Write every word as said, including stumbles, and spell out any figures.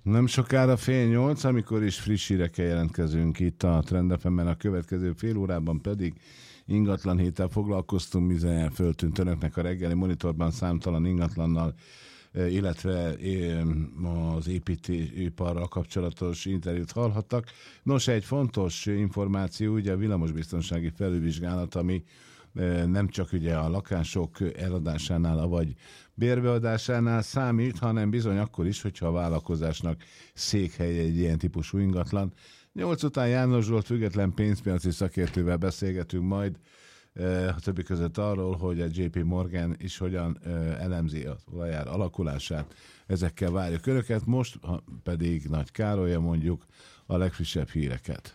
Nem sokára fél nyolc, amikor is friss hírekkel jelentkezünk itt a Trend ef em-en, a következő fél órában pedig ingatlan héttel foglalkoztunk, mizel föltűnt önöknek a reggeli monitorban számtalan ingatlannal, illetve az építőiparral kapcsolatos interjút hallhattak. Nos, egy fontos információ, ugye a villamosbiztonsági felülvizsgálat, ami nem csak ugye a lakások eladásánál, vagy bérbeadásánál számít, hanem bizony akkor is, hogyha a vállalkozásnak székhelye egy ilyen típusú ingatlan. Nyolc után János Zsolt független pénzpiaci szakértővel beszélgetünk majd, a többi között arról, hogy a jé pé Morgan is hogyan elemzi az olajár alakulását. Ezekkel várjuk önöket, most pedig Nagy Károlyja mondjuk a legfrissebb híreket.